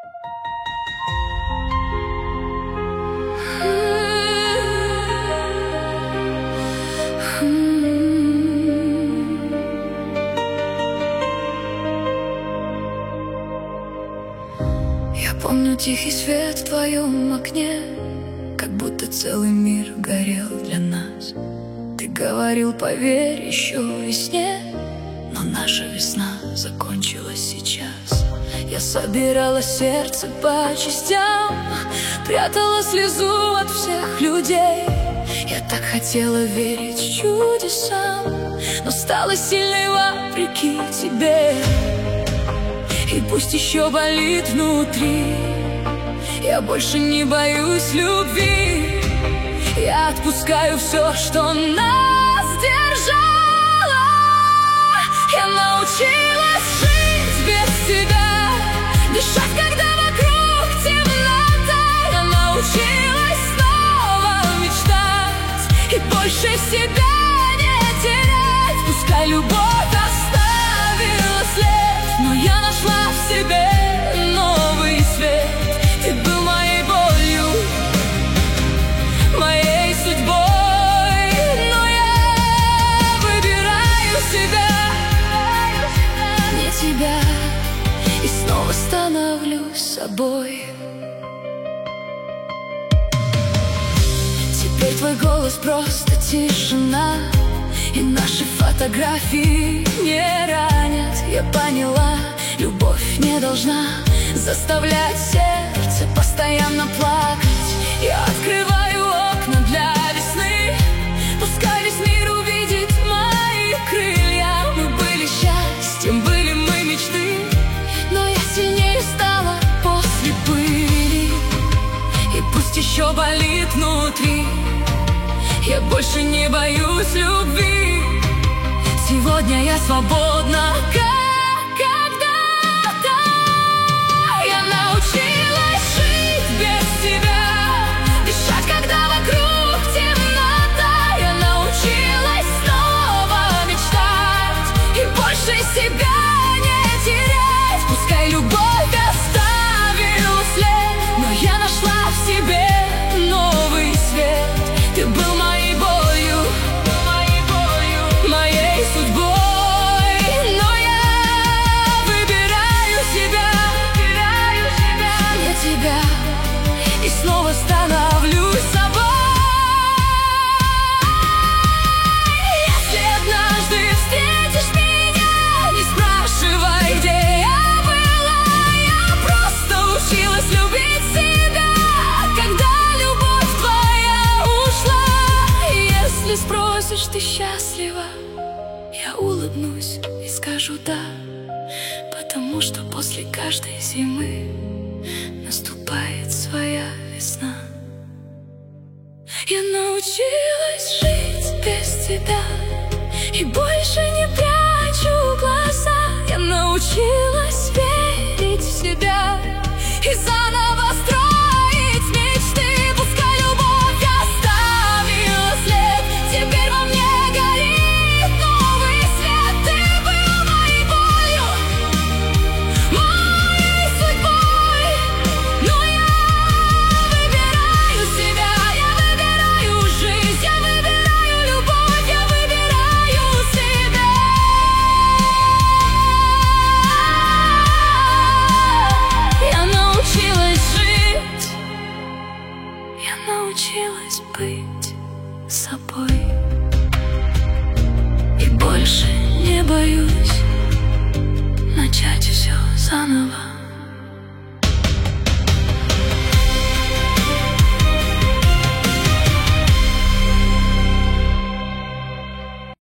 Я помню тихий свет в твоем окне, как будто целый мир горел для нас. Ты говорил, поверь, еще весне, но наша весна закончилась сейчас. Я собирала сердце по частям, прятала слезу от всех людей. Я так хотела верить чудесам, но стала сильной вопреки тебе. И пусть еще болит внутри, я больше не боюсь любви. Я отпускаю все, что нас держало. Я научилась жить без тебя, дышать, когда вокруг темнота. Я научилась снова мечтать и больше себя не терять. Пускай любовь оставила след, но я нашла в себе новый свет. Ты был моей болью, моей судьбой, но я выбираю себя, не тебя, и снова становлюсь собой. Теперь твой голос просто тишина, и наши фотографии не ранят. Я поняла, любовь не должна заставлять сердце постоянно плакать. Я открываю окна для весны, пускай весь мир увидит мои крылья. Мы были счастьем, были мы мечты, но я сильнее стала после пыли. И пусть еще болит внутри, я больше не боюсь любви. Сегодня я свободна, как когда-то. Я научилась жить без тебя, дышать, когда вокруг темнота. Я научилась снова мечтать и больше себя не терять. Пускай любовь оставила след, но я нашла в себе новый свет. Ты был моей болью, моей судьбой, но я выбираю себя, не тебя, и снова становлюсь собой. Если однажды встретишь меня, не спрашивай, где я была. Я просто училась любить себя, когда любовь твоя ушла. Если спросишь, ты счастлива, я улыбнусь и скажу да, потому что после каждой зимы наступает своя весна. Я научилась жить без тебя и больше не прячу глаза. Я научилась верить в себя и заново строить мечты. Пускай любовь оставила след, теперь во мне горит новый свет. Ты был моей болью, моей судьбой, но я выбираю себя, я выбираю жизнь, я выбираю любовь, я выбираю себя. Я научилась жить, я научилась быть собой и больше